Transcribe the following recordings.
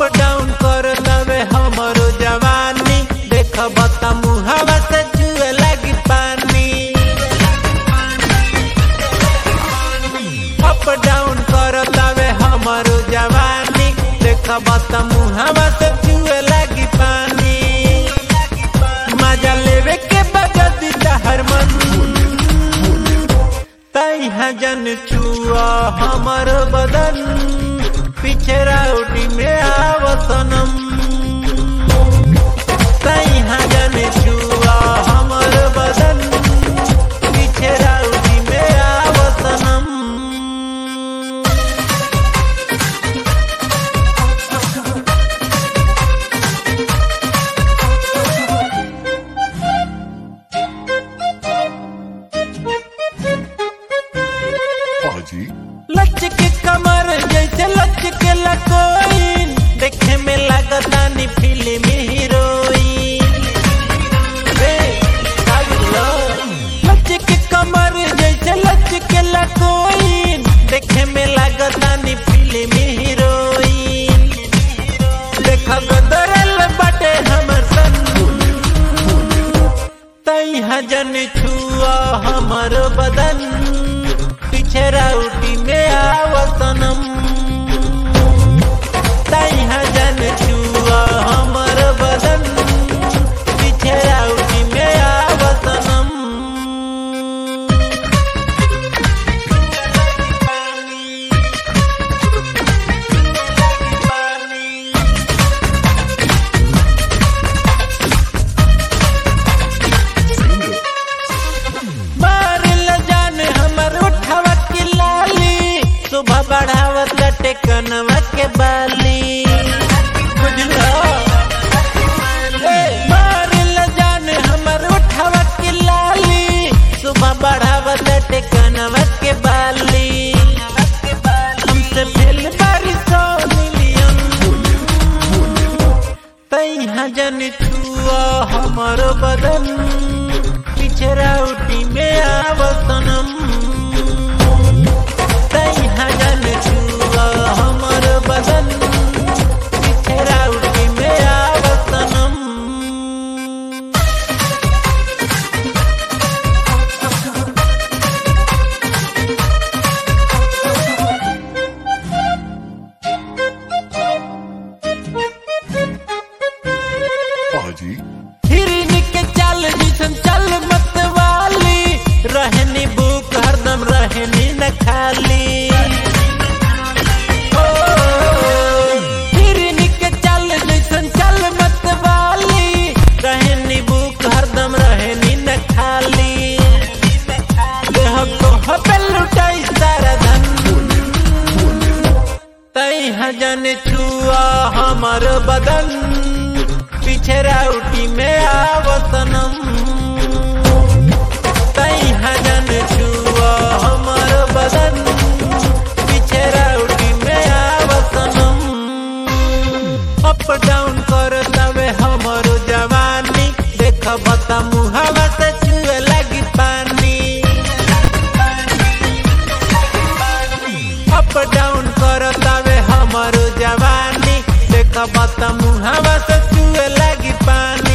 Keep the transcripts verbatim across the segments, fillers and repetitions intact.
Up down करतावे हमरो जवानी, देख बता मुहावा से जुए लगी पानी। अप डाउन करतावे हमरो जवानी, देख बता मुहावा से जुए लगी पानी। मजा लेवे के बजती हर मन, तैहा जन छुआ हमर बदन, पीछे राउटी में आवसनम। तैहा जन छुआ हमर बदन, पीछे राउटी में आवसनम। लचके कमर जैसे लचके लकोइन, देखे में लगता नी फिल्मी हीरोइन। लचके कमर जैसे लचके लकोइन, देखे में लगता नी फिल्मी हीरोइन। देखा गदरल बाटे हमर तन, तैहा जन छुआ हमर बदन, पीछे राउटी में आवसनम। तैहा जन छुआ हमर बदन, पीछे राउटी में आवसनम। सुबह बढ़ावत लटे कनवा के बाली, बुझलो मार ल जान हमर उठावा के लाली। सुबह बढ़ावत लटे कनवा के बाली, हमसे फेल बारी सौ मिलियन। तैहा जन छुआ हमर बदन, पीछे राउटी में आवसनम। तैहा जन छुआ हमर बदन, पीछे राउटी में आवसनम। हिरनी के चाल जिसन चल मत वाली, रहनी भूख हरदम रहनी न खाली। हिरनी के चाल जिसन चल मत वाली, रहनी भूख हरदम रहनी न खाली। देह को हबल लुटाई सारा धन, तैहा जन छुआ हमर बदन, पीछे राउटी में आवसनम। तैहा जन छुआ हमर बदन, पीछे राउटी में आवसनम। अप डाउन करतावे हमरो जवानी, देख बता मुहावा से जुए लगी पानी। अप डाउन करतावे हमरो जवानी, देख बता मुहावा से जुए लगी पानी।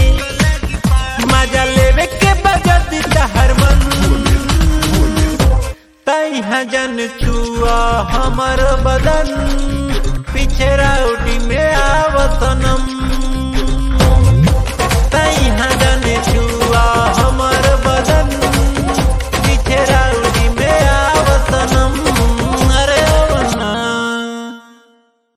मजा लेवे के बजती हर मन, तैहा जन छुआ हमर बदन,